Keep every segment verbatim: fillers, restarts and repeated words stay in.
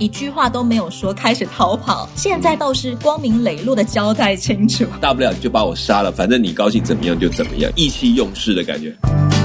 一句话都没有说开始逃跑，现在倒是光明磊落的交代清楚。 大不了你就把我杀了，反正你高兴怎么样就怎么样，意气用事的感觉。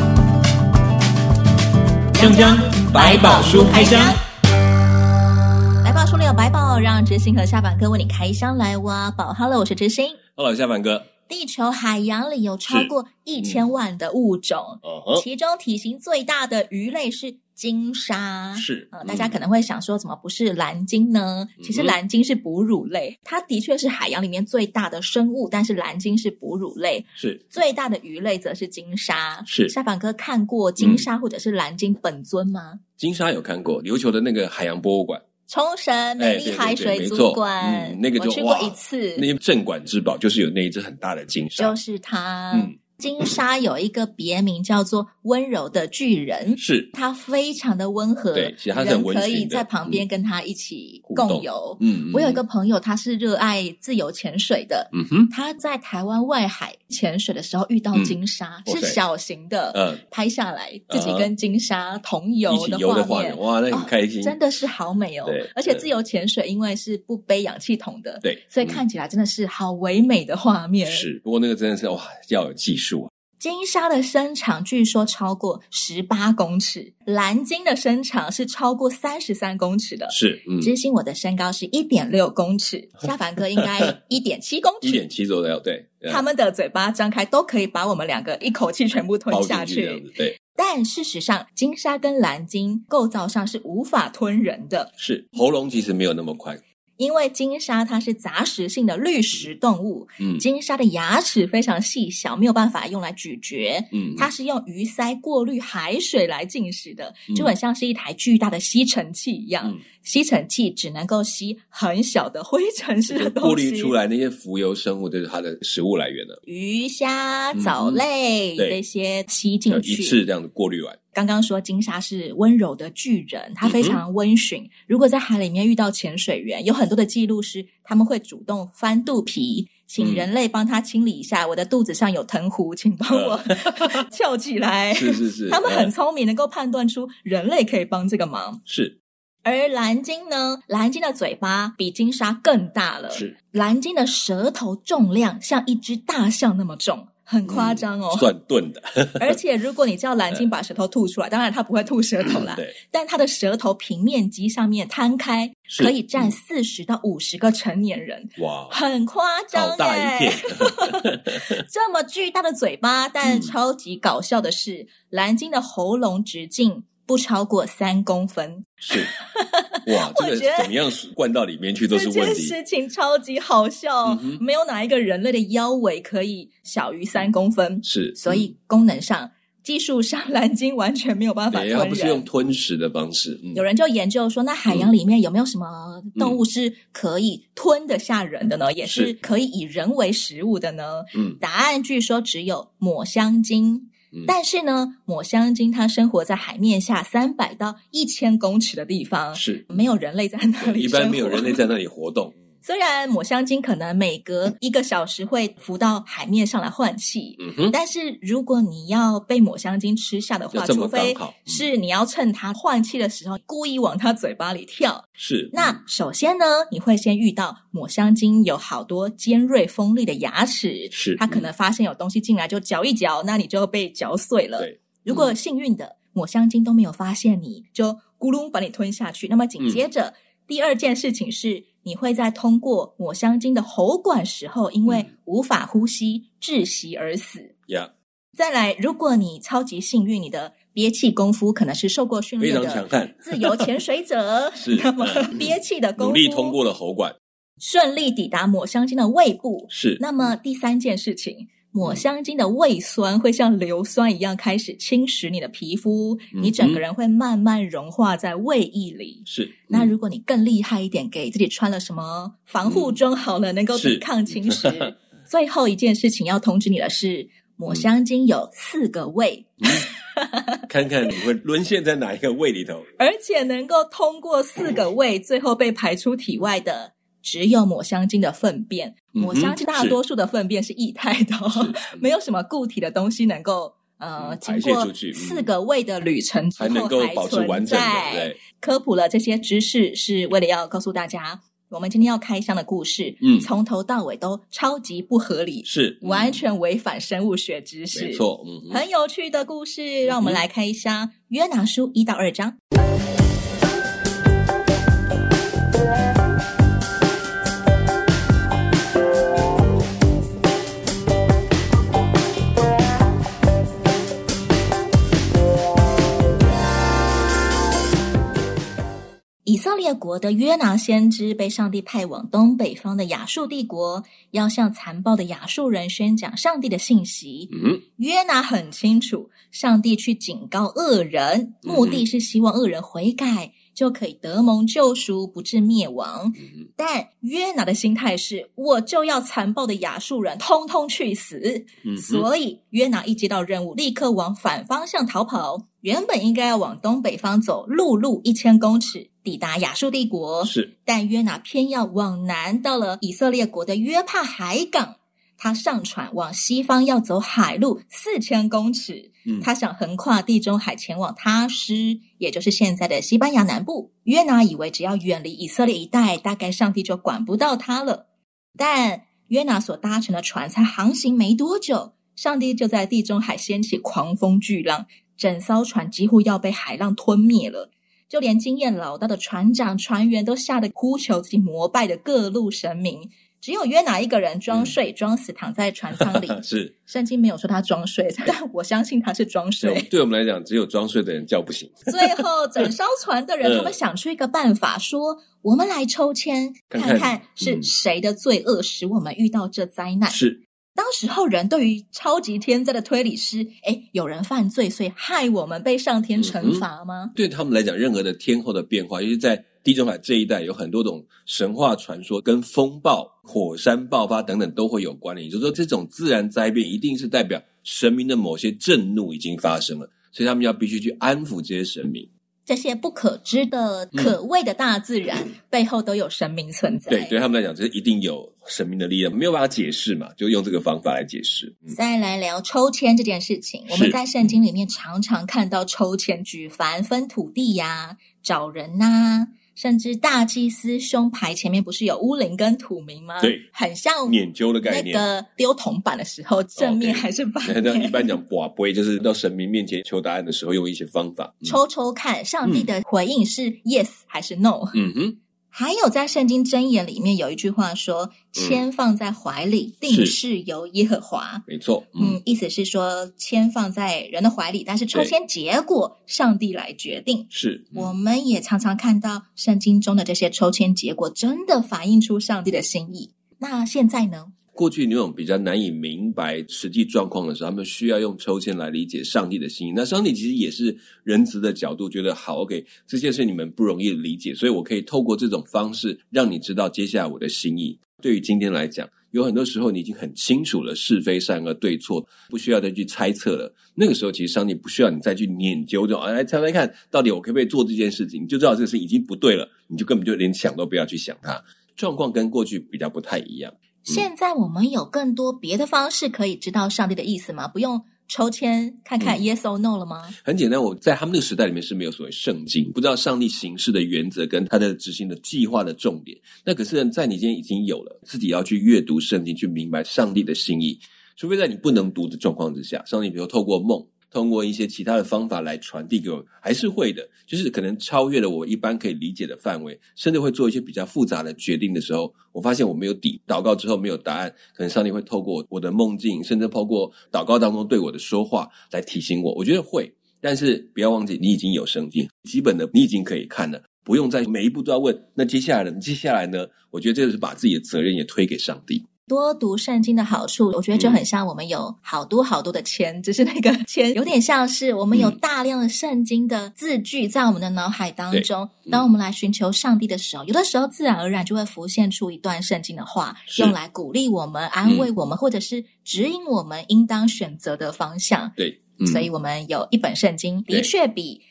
锵锵百宝书开箱， 来吧，书里有百宝，让知心和下凡哥为你开箱来挖宝。Hello， 我是知心。 Hello， 下凡哥。 地球海洋里有超过一千万的物种， 嗯、 其中体型最大的鱼类是金鲨。 是、 呃、大家可能会想说怎么不是蓝鲸呢、嗯、其实蓝鲸是哺乳类，它的确是海洋里面最大的生物，但是蓝鲸是哺乳类。 是最大的鱼类则是金鲨。 是下凡哥看过金鲨或者是蓝鲸本尊吗、嗯、 金鲨有看过，琉球的那个海洋博物馆， 冲绳美丽海水族馆、 哎嗯、那个就我去过一次， 那镇馆之宝就是有那一只很大的金鲨， 就是它。 嗯， 金鲨有一个别名叫做温柔的巨人， 是它非常的温和， 对，其实它是很温馨的， 人可以在旁边跟它一起共游。 嗯， 我有一个朋友他是热爱自由潜水的， 嗯哼， 他在台湾外海潜水的时候遇到金鲨、嗯、是小型的，嗯，拍下来自己跟金鲨同游的画面， 哇，那很开心、 哦、真的是好美哦。 对， 而且自由潜水因为是不背氧气筒的， 对， 所以看起来真的是好唯美的画面。 是，不过那个真的是哇，要有技术啊。 金鲨的身长据说超过十八公尺，蓝鲸的身长是超过三十三公尺的。 是，嗯， 知心我的身高是 一点六公尺，下凡哥应该 一点七公尺， 一点七左右，对。 他们的嘴巴张开都可以把我们两个一口气全部吞下去， 这样子，对。 但事实上金鲨跟蓝鲸构造上是无法吞人的， 是，喉咙其实没有那么宽。 因为金鲨它是杂食性的绿食动物， 嗯， 金鲨的牙齿非常细小，没有办法用来咀嚼， 嗯， 它是用鱼鳃过滤海水来进食的，就很像是一台巨大的吸尘器一样， 嗯，吸尘器只能够吸很小的灰尘式的东西， 过滤出来那些浮游生物就是它的食物来源了， 鱼虾藻类、嗯、这些吸进去， 一次这样子过滤完。 刚刚说金鲨是温柔的巨人，它非常温驯、嗯、如果在海里面遇到潜水员，有很多的记录是他们会主动翻肚皮，请人类帮他清理一下、嗯、我的肚子上有藤壶，请帮我翘起来。 是是是， 他们很聪明，能够判断出人类可以帮这个忙。 是。 而蓝鲸呢，蓝鲸的嘴巴比金鲨更大了， 是。 蓝鲸的舌头重量像一只大象那么重，很夸张哦， 嗯、算钝的。 而且如果你叫蓝鲸把舌头吐出来，当然它不会吐舌头啦， 对， 但它的舌头平面肌上面摊开，可以占四十到五十个成年人。 哇， 很夸张耶， 好大一片。 这么巨大的嘴巴，但超级搞笑的是、嗯、蓝鲸的喉咙直径不超过三公分。 是，哇，这个怎么样灌到里面去都是问题。 这件事情超级好笑、嗯、没有哪一个人类的腰围可以小于三公分。 是， 所以功能上、嗯、技术上蓝鲸完全没有办法吞人， 它不是用吞食的方式、嗯、 有人就研究说，那海洋里面有没有什么动物是可以吞得下人的呢、嗯、也是可以以人为食物的呢？ 嗯， 答案据说只有抹香鲸。但是呢，抹香鲸它生活在海面下三百到一千公尺的地方， 是没有人类在那里生活， 一般没有人类在那里活动。 虽然抹香鲸可能每隔一个小时会浮到海面上来换气、 嗯哼， 但是如果你要被抹香鲸吃下的话，除非是你要趁它换气的时候故意往它嘴巴里跳。 是， 那首先呢，你会先遇到抹香鲸有好多尖锐锋利的牙齿， 是， 它可能发现有东西进来就嚼一嚼，那你就被嚼碎了。 对， 如果幸运的抹香鲸都没有发现你，就咕噜把你吞下去。那么紧接着、嗯、第二件事情是，你会在通过抹香鲸的喉管时候，因为无法呼吸、嗯、窒息而死。 Yeah. 再来，如果你超级幸运，你的憋气功夫可能是受过训练的非常强悍自由潜水者是， 那么憋气的功夫努力通过了喉管， 顺利抵达抹香鲸的胃部。 是， 那么第三件事情，抹香鲸的胃酸会像硫酸一样开始侵蚀你的皮肤、嗯、你整个人会慢慢融化在胃液里。 是， 那如果你更厉害一点，给自己穿了什么防护装好了、嗯、能够抵抗侵蚀。最后一件事情要通知你的是，抹香鲸有四个胃、 嗯、看看你会沦陷在哪一个胃里头， 而且能够通过四个胃最后被排出体外的只有抹香鲸的粪便。抹香鲸大多数的粪便是液态的、哦、没有什么固体的东西能够呃， 嗯、 经过排泄出去、嗯、 四个胃的旅程之后还能够保持完整的。对， 科普了这些知识是为了要告诉大家，我们今天要开箱的故事， 嗯， 从头到尾都超级不合理， 是、 嗯、完全违反生物学知识， 没错，嗯， 很有趣的故事，让我们来开箱约拿书一到二章。以色列国的约拿先知被上帝派往东北方的亚述帝国，要向残暴的亚述人宣讲上帝的信息。 嗯， 约拿很清楚，上帝去警告恶人，目的是希望恶人悔改，就可以得蒙救赎，不致灭亡。 嗯， 但约拿的心态是，我就要残暴的亚述人通通去死。 嗯， 所以约拿一接到任务，立刻往反方向逃跑。原本应该要往东北方走，陆路一千公尺抵达亚述帝国， 是， 但约拿偏要往南，到了以色列国的约帕海港。他上船往西方要走海路四千公尺，嗯，他想横跨地中海前往他施，也就是现在的西班牙南部。约拿以为只要远离以色列一带，大概上帝就管不到他了。但约拿所搭乘的船才航行没多久，上帝就在地中海掀起狂风巨浪，整艘船几乎要被海浪吞灭了。就连经验老道的船长、船员都吓得呼求自己膜拜的各路神明，只有约拿一个人装睡、嗯、装死躺在船舱里。 是， 圣经没有说他装睡，但我相信他是装睡。 对，对我们来讲，只有装睡的人叫不醒。 最后整艘船的人、嗯、他们想出一个办法，说我们来抽签，看看, 看看是谁的罪恶使我们遇到这灾难。 是， 当时候人对于超级天灾的推理是，诶，有人犯罪所以害我们被上天惩罚吗、 嗯、对他们来讲，任何的天候的变化，尤其在地中海这一带，有很多种神话传说跟风暴、火山爆发等等都会有关联，也就是说这种自然灾变一定是代表神明的某些震怒已经发生了，所以他们要必须去安抚这些神明。 这些不可知的可畏的大自然、嗯、背后都有神明存在。 对，对他们来讲，这一定有神明的力量，没有办法解释嘛，就用这个方法来解释、 嗯、再来聊抽签这件事情。我们在圣经里面常常看到抽签举凡分土地呀、找人啊，甚至大祭司胸牌前面不是有乌灵跟土名吗？ 对， 很像捻揪的概念。 那个丢铜板的时候，正面还是反面？ 那、okay. 一般讲跋杯，就是到神明面前求答案的时候，用一些方法、 嗯、抽抽看，上帝的回应是 yes 还是 no？ 嗯哼。 还有在圣经箴言里面有一句话说，签放在怀里、嗯、定是由耶和华。 没错。 嗯, 嗯，意思是说签放在人的怀里，但是抽签结果上帝来决定。 是、 嗯、我们也常常看到圣经中的这些抽签结果真的反映出上帝的心意。那现在呢？ 过去那种比较难以明白实际状况的时候，他们需要用抽签来理解上帝的心意。那上帝其实也是仁慈的角度，觉得好 OK， 这些事你们不容易理解，所以我可以透过这种方式让你知道接下来我的心意。对于今天来讲，有很多时候你已经很清楚了是非善恶对错，不需要再去猜测了。那个时候其实上帝不需要你再去研究，就来猜猜看到底我可不可以做这件事情，你就知道这个事已经不对了，你就根本就连想都不要去想它。状况跟过去比较不太一样。 现在我们有更多别的方式可以知道上帝的意思吗？不用抽签看看 yes or no 了吗？ 嗯、很简单，我在他们那个时代里面是没有所谓圣经，不知道上帝行事的原则跟他的执行的计划的重点。那可是在你今天已经有了，自己要去阅读圣经，去明白上帝的心意。除非在你不能读的状况之下，上帝比如透过梦，通过一些其他的方法来传递给我，还是会的，就是可能超越了我一般可以理解的范围，甚至会做一些比较复杂的决定的时候，我发现我没有底，祷告之后没有答案，可能上帝会透过我的梦境，甚至透过祷告当中对我的说话来提醒我。我觉得会，但是不要忘记你已经有圣经，基本的你已经可以看了，不用再每一步都要问那接下来呢？接下来呢？我觉得这个是把自己的责任也推给上帝。 多读圣经的好处，我觉得就很像我们有好多好多的签、嗯、只是那个签有点像是我们有大量的圣经的字句在我们的脑海当中、嗯、当我们来寻求上帝的时候，有的时候自然而然就会浮现出一段圣经的话，用来鼓励我们、安慰我们、嗯、或者是指引我们应当选择的方向。 对、 嗯、所以我们有一本圣经的确比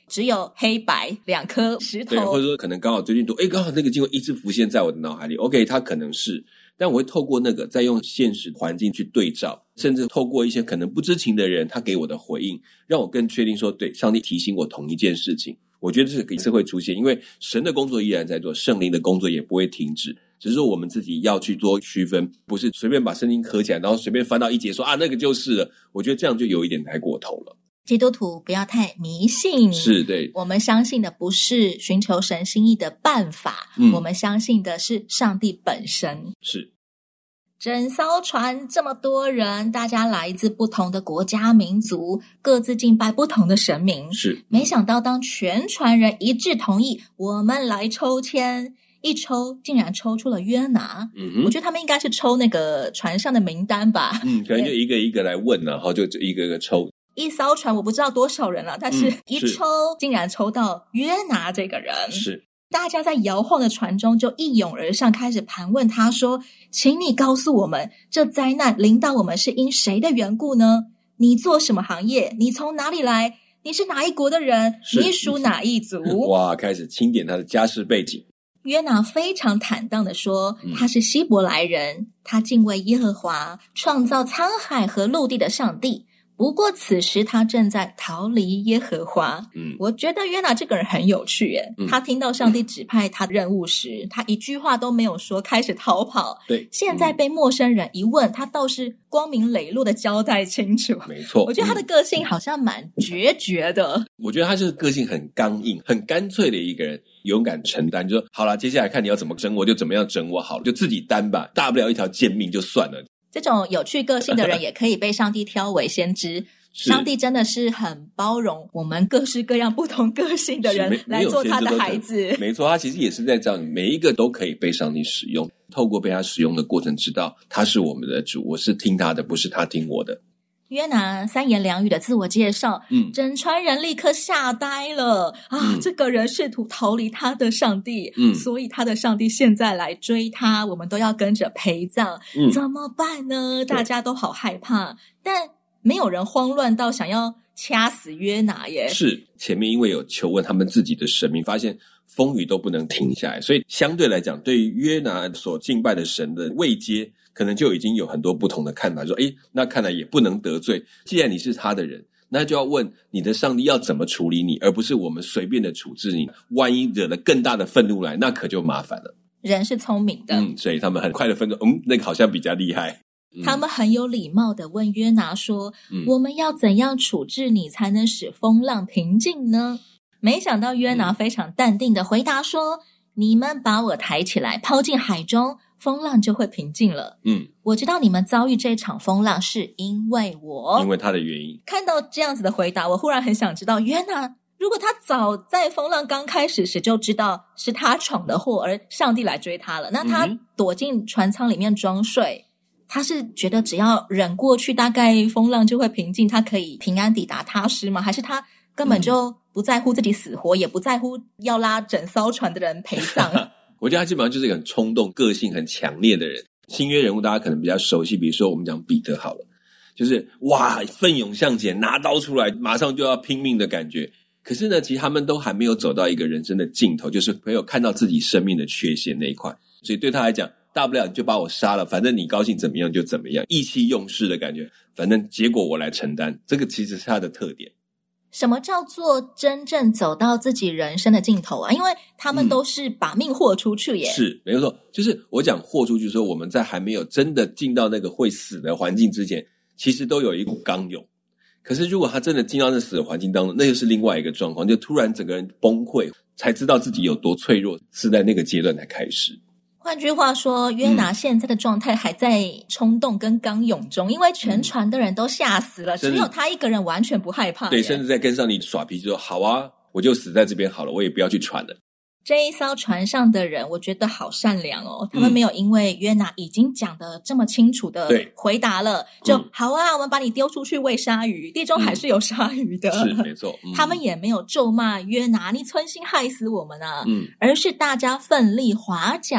只有黑白两颗石头， 对，或者说可能刚好最近读，诶，刚好那个经文一直浮现在我的脑海里 OK 它可能是，但我会透过那个再用现实环境去对照，甚至透过一些可能不知情的人他给我的回应，让我更确定说对，上帝提醒我同一件事情。我觉得这个是会出现，因为神的工作依然在做，圣灵的工作也不会停止，只是说我们自己要去做区分，不是随便把圣经合起来然后随便翻到一节说啊那个就是了，我觉得这样就有一点太过头了。 基督徒不要太迷信， 是，对， 我们相信的不是寻求神心意的办法、嗯、我们相信的是上帝本身。 是， 整艘船这么多人，大家来自不同的国家民族，各自敬拜不同的神明， 是， 没想到当全船人一致同意我们来抽签，一抽竟然抽出了约拿。嗯哼，我觉得他们应该是抽那个船上的名单吧， 嗯，可能就一个一个来问，然后就一个一个抽。 一艘船我不知道多少人了，但是一抽、嗯、竟然抽到约拿这个人。 是， 大家在摇晃的船中就一涌而上，开始盘问他说，请你告诉我们，这灾难临到我们是因谁的缘故呢？你做什么行业？你从哪里来？你是哪一国的人？你属哪一族？ 哇，开始清点他的家世背景。 约拿非常坦荡地说，他是希伯来人，他敬畏耶和华，创造沧海和陆地的上帝。不过此时他正在逃离耶和华。嗯，我觉得约拿这个人很有趣耶、嗯、他听到上帝指派他的任务时、嗯、他一句话都没有说，开始逃跑。 对， 现在被陌生人一问、嗯、他倒是光明磊落的交代清楚。 没错， 我觉得他的个性好像蛮决绝的、嗯、 我觉得他就是个性很刚硬很干脆的一个人，勇敢承担，就说好啦，接下来看你要怎么整我就怎么样整我好了，就自己担吧，大不了一条贱命就算了。 这种有趣个性的人也可以被上帝挑为先知上帝真的是很包容我们各式各样不同个性的人来做他的孩子。 没错，他其实也是在这样，每一个都可以被上帝使用，透过被他使用的过程知道他是我们的主，我是听他的，不是他听我的。 约拿三言两语的自我介绍，嗯，整船人立刻吓呆了啊、嗯！这个人试图逃离他的上帝，嗯，所以他的上帝现在来追他，我们都要跟着陪葬，嗯，怎么办呢？大家都好害怕，但没有人慌乱到想要掐死约拿耶。 是，前面因为有求问他们自己的神明，发现风雨都不能停下来，所以相对来讲，对于约拿所敬拜的神的位阶，可能就已经有很多不同的看法，说诶，那看来也不能得罪，既然你是他的人，那就要问你的上帝要怎么处理你，而不是我们随便的处置你，万一惹了更大的愤怒来，那可就麻烦了。 人是聪明的， 嗯，所以他们很快的分说，嗯，那个好像比较厉害。嗯、 他们很有礼貌的问约拿说、嗯、我们要怎样处置你才能使风浪平静呢？没想到约拿非常淡定的回答说、嗯、你们把我抬起来抛进海中，风浪就会平静了。嗯，我知道你们遭遇这场风浪是因为我， 因为他的原因。 看到这样子的回答，我忽然很想知道，约拿如果他早在风浪刚开始时就知道是他闯的祸，而上帝来追他了，那他躲进船舱里面装睡、嗯，他是觉得只要忍过去，大概风浪就会平静，他可以平安抵达他施吗？还是他根本就不在乎自己死活、嗯、也不在乎要拉整艘船的人陪葬？ 我觉得他基本上就是一个很冲动、个性很强烈的人。新约人物大家可能比较熟悉，比如说我们讲彼得好了，就是哇奋勇向前，拿刀出来马上就要拼命的感觉。可是呢，其实他们都还没有走到一个人生的尽头，就是没有看到自己生命的缺陷那一块，所以对他来讲，大不了你就把我杀了，反正你高兴怎么样就怎么样，意气用事的感觉，反正结果我来承担，这个其实是他的特点。 什么叫做真正走到自己人生的尽头啊？因为他们都是把命豁出去耶、 嗯、是没有错，就是我讲豁出去说，我们在还没有真的进到那个会死的环境之前，其实都有一股刚勇。可是如果他真的进到那死的环境当中，那又是另外一个状况，就突然整个人崩溃，才知道自己有多脆弱，是在那个阶段才开始。 换句话说，约拿现在的状态还在冲动跟刚勇中、嗯、因为全船的人都吓死了、嗯、只有他一个人完全不害怕。 对，甚至在跟上你耍脾气说，好啊，我就死在这边好了，我也不要去传了。 这一艘船上的人我觉得好善良哦，他们没有因为约拿已经讲得这么清楚的回答了、嗯、就好啊，我们把你丢出去喂鲨鱼，地中海是有鲨鱼的、 嗯、是没错、嗯、 他们也没有咒骂约拿你存心害死我们啊、嗯、而是大家奋力划桨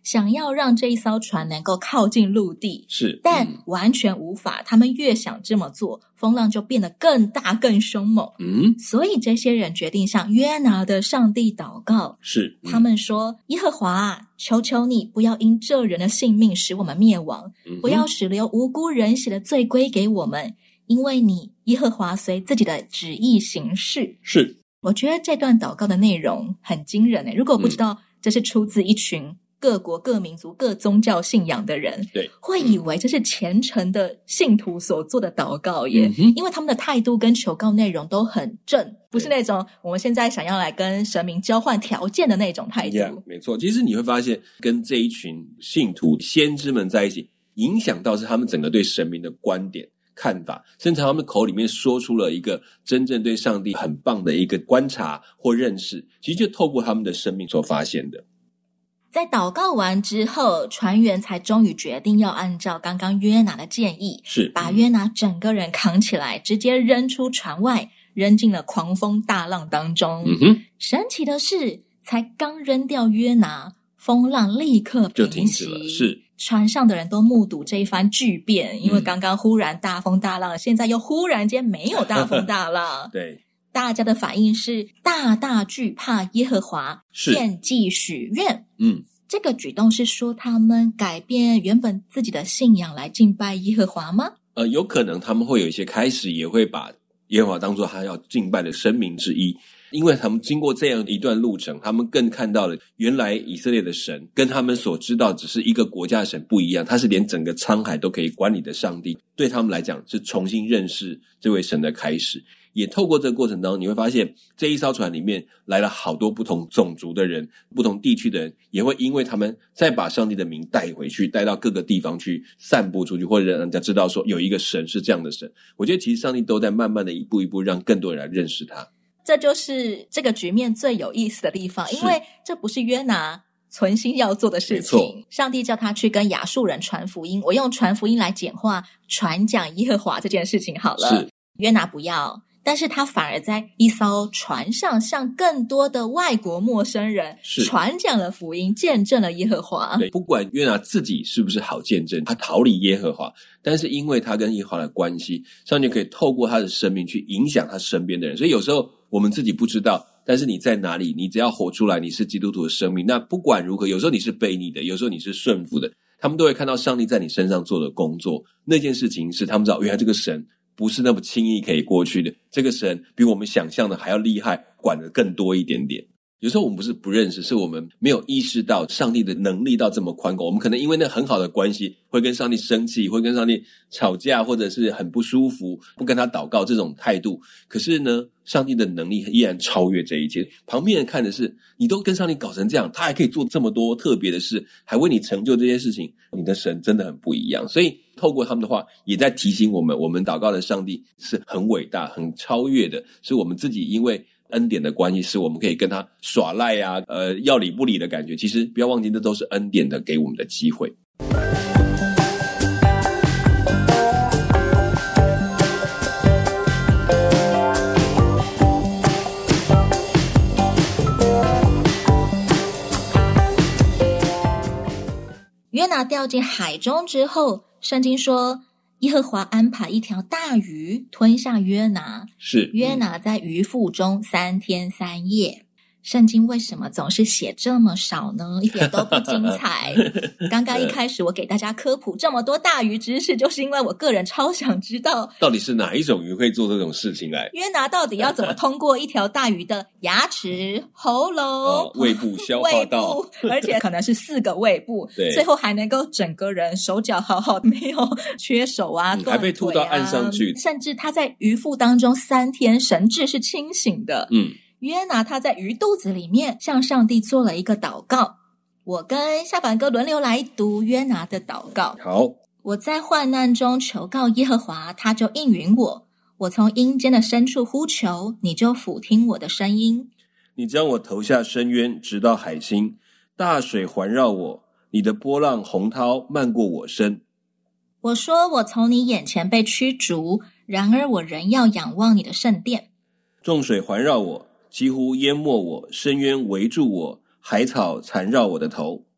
想要让这一艘船能够靠近陆地， 是， 但嗯完全无法。他们越想这么做，风浪就变得更大更凶猛。 嗯， 所以这些人决定向约拿的上帝祷告。 是，嗯他们说，耶和华啊，求求你不要因这人的性命使我们灭亡， 嗯哼不要使流无辜人血的罪归给我们，因为你耶和华随自己的旨意行事。 是， 我觉得这段祷告的内容很惊人诶，如果不知道这是出自一群各国各民族各宗教信仰的人， 对， 会以为这是虔诚的信徒所做的祷告耶、 嗯哼因为他们的态度跟求告内容都很正，不是那种我们现在想要来跟神明交换条件的那种态度。 yeah, 没错。其实你会发现跟这一群信徒先知们在一起，影响到是他们整个对神明的观点看法，甚至他们口里面说出了一个真正对上帝很棒的一个观察或认识，其实就透过他们的生命所发现的。 在祷告完之后，船员才终于决定要按照刚刚约拿的建议， 是把约拿整个人扛起来，直接扔出船外，扔进了狂风大浪当中。 嗯哼， 神奇的是，才刚扔掉约拿，风浪立刻就平息。 停止了。是， 船上的人都目睹这一番巨变，因为刚刚忽然大风大浪，现在又忽然间没有大风大浪。 对， 大家的反应是大大惧怕耶和华， 是献祭许愿。 嗯， 这个举动是说他们改变原本自己的信仰来敬拜耶和华吗？ 呃，有可能他们会有一些开始也会把耶和华当作他要敬拜的神明之一，因为他们经过这样一段路程，他们更看到了原来以色列的神跟他们所知道只是一个国家的神不一样，他是连整个沧海都可以管理的上帝，对他们来讲是重新认识这位神的开始。也透过这个过程当中，你会发现这一艘船里面来了好多不同种族的人，不同地区的人，也会因为他们再把上帝的名带回去，带到各个地方去散布出去，或者让人家知道说有一个神是这样的神。我觉得其实上帝都在慢慢的一步一步让更多人来认识他。 这就是这个局面最有意思的地方，因为这不是约拿存心要做的事情。上帝叫他去跟亚述人传福音，我用传福音来简化传讲耶和华这件事情好了。 是， 约拿不要，但是他反而在一艘船上向更多的外国陌生人传讲了福音，见证了耶和华。 对，不管约拿自己是不是好见证，他逃离耶和华，但是因为他跟耶和华的关系，上帝可以透过他的生命去影响他身边的人。所以有时候我们自己不知道，但是你在哪里，你只要活出来你是基督徒的生命，那不管如何，有时候你是悖逆的，有时候你是顺服的，他们都会看到上帝在你身上做的工作。那件事情是他们知道原来这个神不是那么轻易可以过去的，这个神比我们想象的还要厉害，管得更多一点点。有时候我们不是不认识，是我们没有意识到上帝的能力到这么宽广。我们可能因为那很好的关系会跟上帝生气，会跟上帝吵架，或者是很不舒服，不跟他祷告这种态度。可是呢，上帝的能力依然超越这一切。旁边人看的是你都跟上帝搞成这样，他还可以做这么多特别的事，还为你成就这些事情，你的神真的很不一样。所以透过他们的话也在提醒我们，我们祷告的上帝是很伟大很超越的，是我们自己因为恩典的关系，是我们可以跟他耍赖啊，呃，要理不理的感觉。其实不要忘记，这都是恩典的给我们的机会。 约拿掉进海中之后，圣经说耶和华安排一条大鱼吞下约拿， 是约拿在鱼腹中三天三夜。圣经为什么总是写这么少呢？一点都不精彩。刚刚一开始我给大家科普这么多大鱼知识，就是因为我个人超想知道到底是哪一种鱼会做这种事情来。 约拿到底要怎么通过一条大鱼的牙齿、喉咙、 哦、胃部、消化道， 胃部，而且可能是四个胃部， 对， 最后还能够整个人手脚好好，没有缺手啊， 嗯、还被吐到岸上去， 甚至他在鱼腹当中三天神志是清醒的。 嗯。 约拿他在鱼肚子里面向上帝做了一个祷告，我跟下凡哥轮流来读约拿的祷告。 好， 我在患难中求告耶和华，他就应允我。我从阴间的深处呼求，你就俯听我的声音。 你将我投下深渊，直到海心，大水环绕我，你的波浪洪涛漫过我身。 我说我从你眼前被驱逐，然而我仍要仰望你的圣殿。 众水环绕我，几乎淹没我，深渊围住我，海草缠绕我的头。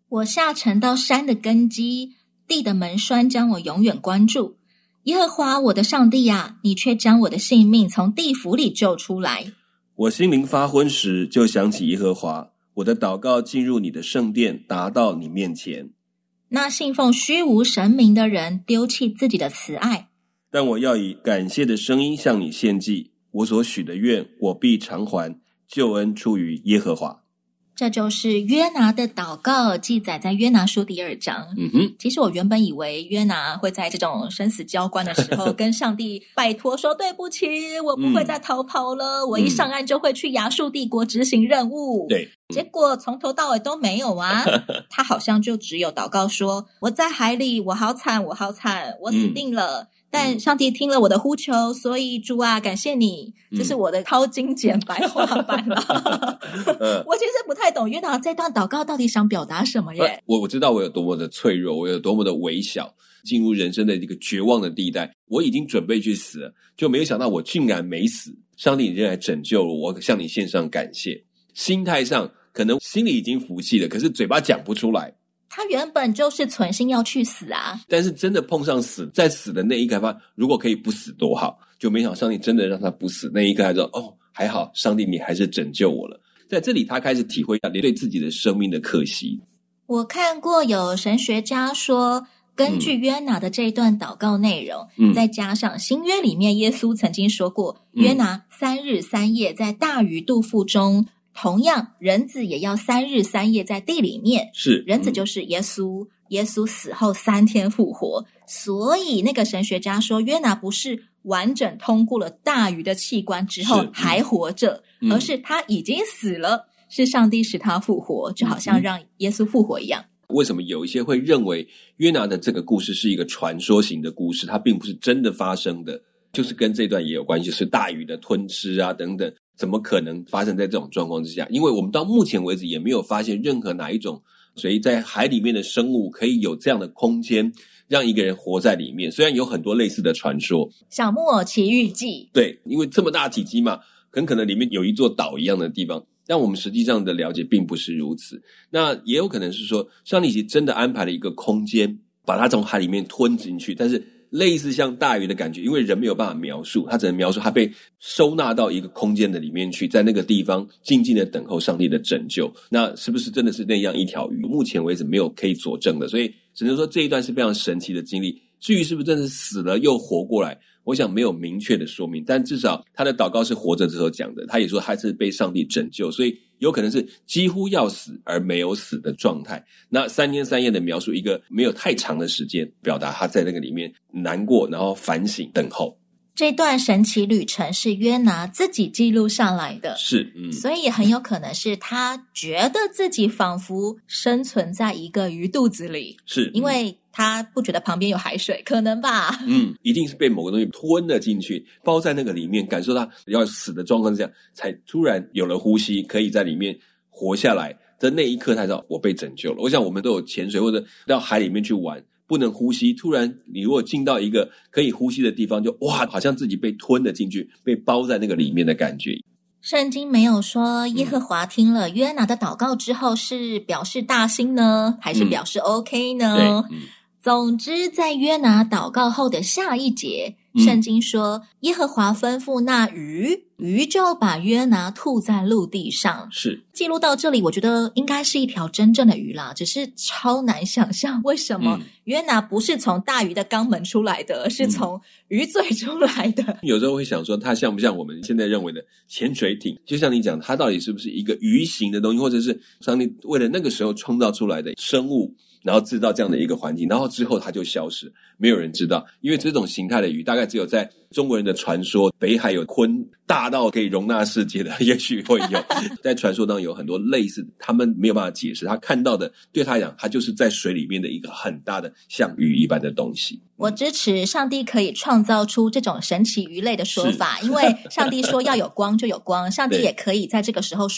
我下沉到山的根基，地的门栓将我永远关住。耶和华我的上帝啊，你却将我的性命从地府里救出来。 我心灵发昏时，就想起耶和华，我的祷告进入你的圣殿，达到你面前。 那信奉虚无神明的人丢弃自己的慈爱， 但我要以感谢的声音向你献祭，我所许的愿我必偿还，救恩出于耶和华。 这就是约拿的祷告，记载在约拿书第二章。 嗯哼， 其实我原本以为约拿会在这种生死交关的时候跟上帝拜托说对不起，我不会再逃跑了、嗯、我一上岸就会去亚述帝国执行任务。 对， 结果从头到尾都没有啊他好像就只有祷告说，我在海里，我好惨我好惨，我死定了、嗯，但上帝听了我的呼求，所以主啊，感谢你。这是我的掏金简白话版了、嗯、我其实不太懂约拿这段祷告到底想表达什么耶。 我我知道我有多么的脆弱，我有多么的微小，进入人生的一个绝望的地带，我已经准备去死了，就没有想到我竟然没死。上帝仍然拯救了我，向你献上感谢。心态上可能心里已经服气了，可是嘴巴讲不出来。 他原本就是存心要去死啊， 但是真的碰上死，在死的那一刻，他如果可以不死多好，就没想到上帝真的让他不死。那一刻他说，哦，还好上帝你还是拯救我了。在这里他开始体会到对自己的生命的可惜。 我看过有神学家说，根据约拿的这一段祷告内容、嗯、再加上新约里面耶稣曾经说过、嗯、约拿三日三夜在大鱼肚腹中，同样人子也要三日三夜在地里面， 是人子就是耶稣、嗯、耶稣死后三天复活。所以那个神学家说，约拿不是完整通过了大鱼的器官之后还活着、嗯、而是他已经死了，是上帝使他复活，就好像让耶稣复活一样、 嗯、为什么有一些会认为约拿的这个故事是一个传说型的故事，它并不是真的发生的，就是跟这段也有关系，是大鱼的吞吃啊等等，怎么可能发生在这种状况之下？因为我们到目前为止也没有发现任何哪一种所以在海里面的生物可以有这样的空间让一个人活在里面。虽然有很多类似的传说， 小木偶奇遇记， 对，因为这么大体积嘛，很可能里面有一座岛一样的地方，但我们实际上的了解并不是如此。那也有可能是说上帝其实真的安排了一个空间把它从海里面吞进去，但是类似像大鱼的感觉，因为人没有办法描述，他只能描述他被收纳到一个空间的里面去，在那个地方静静的等候上帝的拯救。那是不是真的是那样一条鱼，目前为止没有可以佐证的，所以只能说这一段是非常神奇的经历。至于是不是真的死了又活过来，我想没有明确的说明，但至少他的祷告是活着之后讲的，他也说他是被上帝拯救，所以有可能是几乎要死而没有死的状态。那三天三夜的描述一个没有太长的时间，表达他在那个里面难过，然后反省等候。 这段神奇旅程是约拿自己记录下来的， 是，嗯， 所以很有可能是他觉得自己仿佛生存在一个鱼肚子里， 是、嗯、 因为他不觉得旁边有海水，可能吧， 嗯，一定是被某个东西吞了进去，包在那个里面，感受到要死的状况之下，才突然有了呼吸，可以在里面活下来的那一刻，他知道我被拯救了。我想我们都有潜水或者到海里面去玩，不能呼吸，突然你如果进到一个可以呼吸的地方，就哇，好像自己被吞了进去，被包在那个里面的感觉。 圣经没有说耶和华听了约拿的祷告之后是表示大兴呢，还是表示 OK 呢、 嗯嗯、 总之在约拿祷告后的下一节、嗯、圣经说耶和华吩咐那鱼，鱼就把约拿吐在陆地上。 是，记录到这里我觉得应该是一条真正的鱼啦，只是超难想象为什么约拿不是从大鱼的肛门出来的、嗯、而是从鱼嘴出来的。 有时候会想说它像不像我们现在认为的潜水艇，就像你讲它到底是不是一个鱼形的东西，或者是上帝为了那个时候创造出来的生物，然后制造这样的一个环境，然后之后它就消失，没有人知道。因为这种形态的鱼大概只有在中国人的传说，北海有鲲大到可以容纳世界的，也许会有在传说当中有很多类似，他们没有办法解释，他看到的对他来讲，他就是在水里面的一个很大的像鱼一般的东西。 我支持上帝可以创造出这种神奇鱼类的说法，因为上帝说要有光就有光，上帝也可以在这个时候说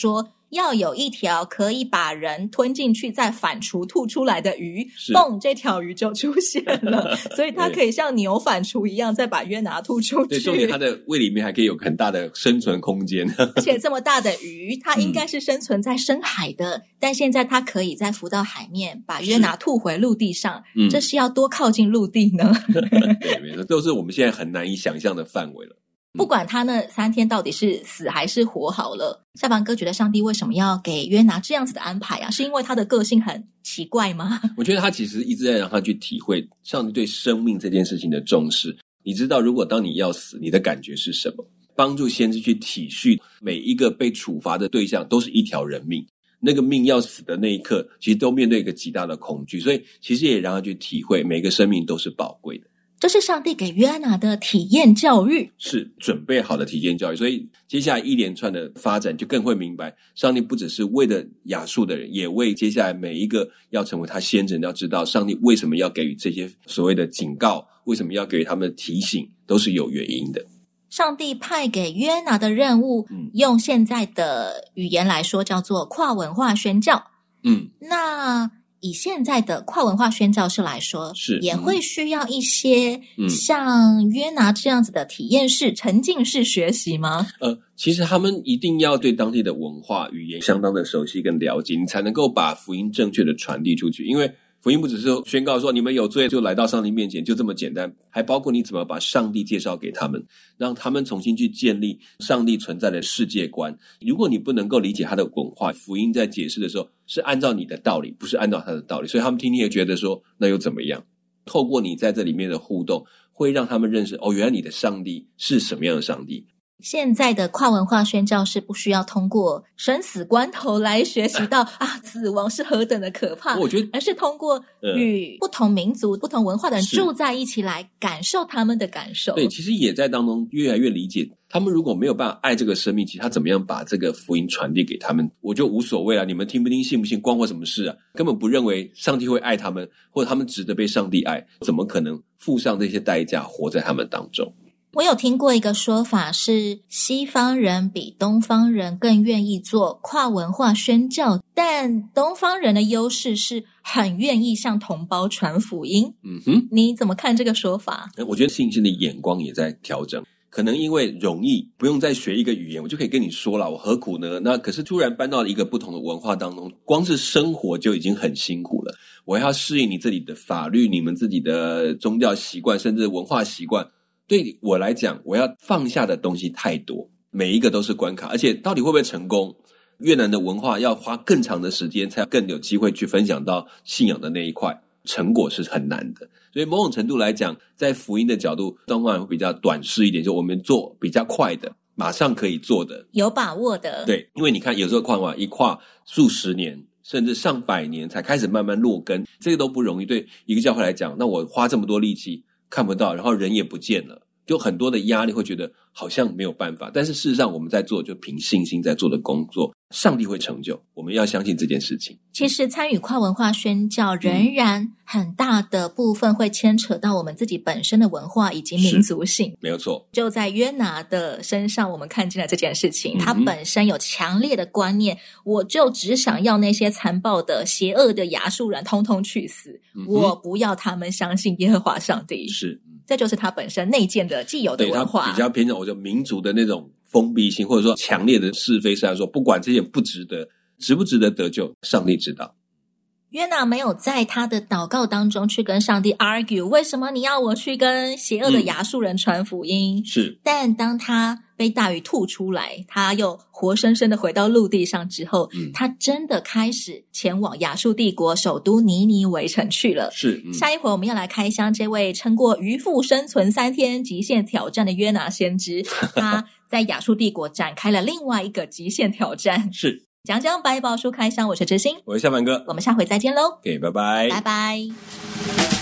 要有一条可以把人吞进去再反刍吐出来的鱼， 是蹦，这条鱼就出现了，所以它可以像牛反刍一样再把约拿吐出去。 对，重点它的胃里面还可以有很大的生存空间。 而且这么大的鱼，它应该是生存在深海的，嗯、但现在它可以再浮到海面，把约拿吐回陆地上，嗯、这是要多靠近陆地呢？ 对，没错，都是我们现在很难以想象的范围了。 不管他那三天到底是死还是活好了，下凡哥觉得上帝为什么要给约拿这样子的安排啊？是因为他的个性很奇怪吗？ 我觉得他其实一直在让他去体会上帝对生命这件事情的重视。你知道，如果当你要死，你的感觉是什么？帮助先知去体恤每一个被处罚的对象都是一条人命，那个命要死的那一刻，其实都面对一个极大的恐惧，所以其实也让他去体会每个生命都是宝贵的。 这是上帝给约拿的体验教育， 是准备好的体验教育。所以接下来一连串的发展就更会明白，上帝不只是为了亚述的人，也为接下来每一个要成为他先知，要知道上帝为什么要给予这些所谓的警告，为什么要给予他们的提醒，都是有原因的。 上帝派给约拿的任务，嗯、用现在的语言来说叫做跨文化宣教。嗯，那以现在的跨文化宣教士来说，是也会需要一些像约拿这样子的体验式、沉浸式学习吗？ 呃，其实他们一定要对当地的文化、语言相当的熟悉跟了解，你才能够把福音正确的传递出去。因为福音不只是宣告说你们有罪就来到上帝面前，就这么简单，还包括你怎么把上帝介绍给他们，让他们重新去建立上帝存在的世界观。如果你不能够理解他的文化，福音在解释的时候是按照你的道理，不是按照他的道理，所以他们听听也觉得说那又怎么样。透过你在这里面的互动，会让他们认识哦，原来你的上帝是什么样的上帝。 现在的跨文化宣教是不需要通过生死关头来学习到啊，死亡是何等的可怕， 我觉得而是通过与不同民族、嗯、不同文化的人住在一起来感受他们的感受。 对，其实也在当中越来越理解，他们如果没有办法爱这个生命，其实他怎么样把这个福音传递给他们，我就无所谓了，你们听不听信不信关我什么事啊？根本不认为上帝会爱他们，或者他们值得被上帝爱，怎么可能付上这些代价活在他们当中？ 我有听过一个说法是，西方人比东方人更愿意做跨文化宣教，但东方人的优势是很愿意向同胞传福音。嗯哼，你怎么看这个说法？ 我觉得信心的眼光也在调整，可能因为容易，不用再学一个语言，我就可以跟你说了，我何苦呢？那可是突然搬到了一个不同的文化当中，光是生活就已经很辛苦了，我要适应你这里的法律，你们自己的宗教习惯，甚至文化习惯。对我来讲，我要放下的东西太多，每一个都是关卡，而且到底会不会成功？越南的文化要花更长的时间，才更有机会去分享到信仰的那一块，成果是很难的。所以某种程度来讲，在福音的角度，东方人会比较短视一点，就我们做比较快的，马上可以做的， 有把握的。 对，因为你看有时候跨文化一跨数十年甚至上百年才开始慢慢落根，这个都不容易。对一个教会来讲，那我花这么多力气看不到，然后人也不见了，就很多的压力，会觉得好像没有办法。但是事实上我们在做就凭信心在做的工作，上帝会成就，我们要相信这件事情。 其实参与跨文化宣教仍然很大的部分会牵扯到我们自己本身的文化以及民族性， 没有错。 就在约拿的身上我们看见了这件事情，嗯、他本身有强烈的观念，我就只想要那些残暴的邪恶的亚述人通通去死，嗯、我不要他们相信耶和华上帝。 是， 这就是他本身内建的既有的文化， 对，他比较偏重我就民族的那种封闭性，或者说强烈的是非善，说不管这些不值得，值不值得得救，上帝知道。 约拿没有在他的祷告当中去跟上帝 argue 为什么你要我去跟邪恶的亚述人传福音，嗯、是。但当他被大鱼吐出来，他又活生生的回到陆地上之后，嗯、他真的开始前往亚述帝国首都尼尼微城去了。 是，嗯、 下一回我们要来开箱这位撑过渔夫生存三天极限挑战的约拿先知，他在亚述帝国展开了另外一个极限挑战。 是。 讲讲百宝书开箱，我是知心， 我是夏凡哥， 我们下回再见喽。 OK， 拜拜， 拜拜。